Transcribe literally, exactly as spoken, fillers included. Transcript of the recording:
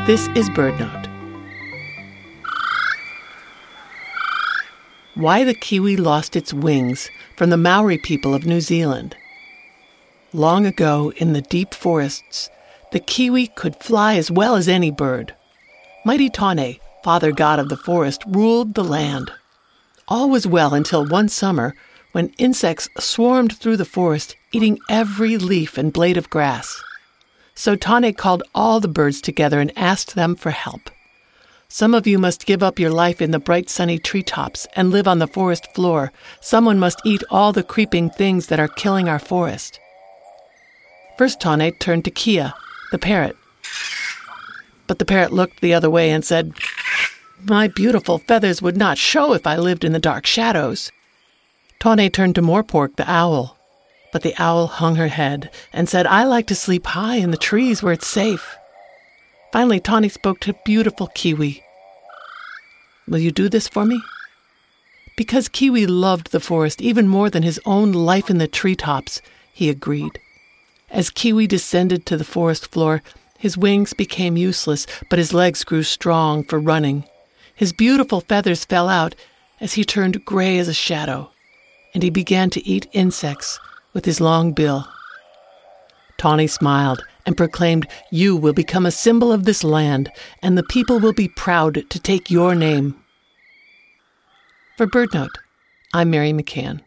This is BirdNote. Why the kiwi lost its wings, from the Maori people of New Zealand. Long ago, in the deep forests, the kiwi could fly as well as any bird. Mighty Tane, father god of the forest, ruled the land. All was well until one summer, when insects swarmed through the forest, eating every leaf and blade of grass. So Tane called all the birds together and asked them for help. Some of you must give up your life in the bright sunny treetops and live on the forest floor. Someone must eat all the creeping things that are killing our forest. First Tane turned to Kia, the parrot. But the parrot looked the other way and said, "My beautiful feathers would not show if I lived in the dark shadows." Tane turned to Morepork, the owl. But the owl hung her head and said, "I like to sleep high in the trees where it's safe." Finally, Tane spoke to beautiful Kiwi. "Will you do this for me?" Because Kiwi loved the forest even more than his own life in the treetops, he agreed. As Kiwi descended to the forest floor, his wings became useless, but his legs grew strong for running. His beautiful feathers fell out as he turned gray as a shadow, and he began to eat insects with his long bill. Tane smiled and proclaimed, "You will become a symbol of this land, and the people will be proud to take your name." For BirdNote, I'm Mary McCann.